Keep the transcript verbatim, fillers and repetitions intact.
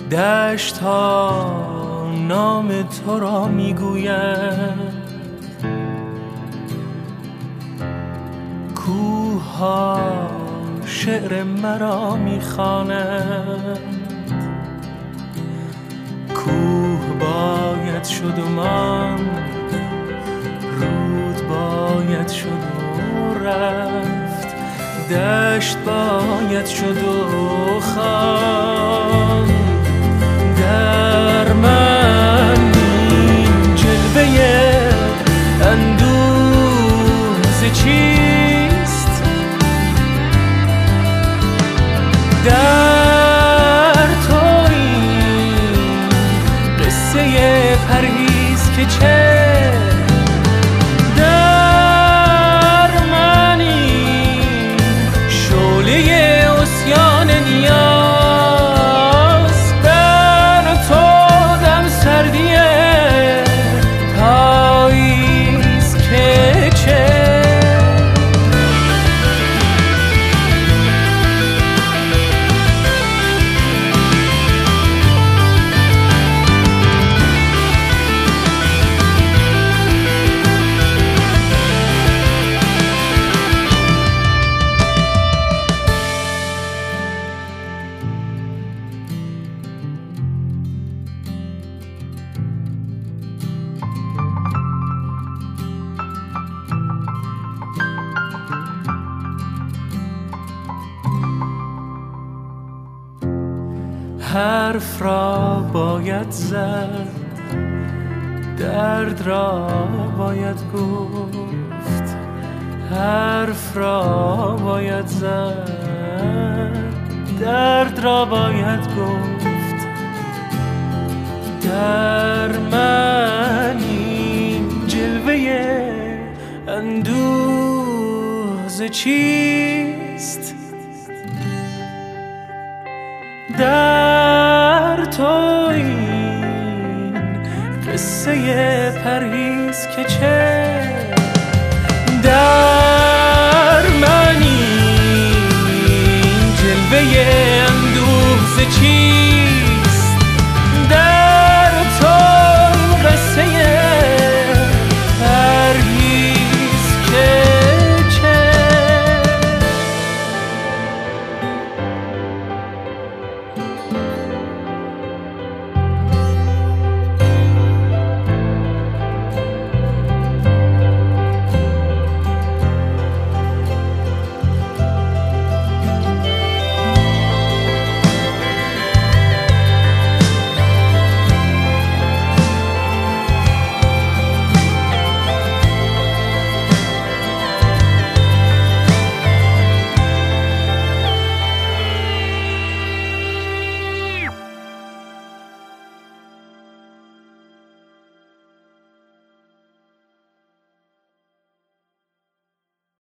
دشت ها نام تو را میگویند، کوه ها شعر مرا میخوانند. کوه باید شد و ماند، رود باید شد و رفت، دشت باید شد و خواند. در من این جلوه اندوز چیست؟ در تو این قصه پرهیز که چه؟ در من این شعله عصیان نیاز، در تو دم سردی پاییز که چه؟ حرف را باید زد، درد را باید گفت. حرف را باید زد، درد را باید گفت. در من این جلوه اندوز چیست؟ در تو این قصه پرهیز که چه؟ در من این جلوه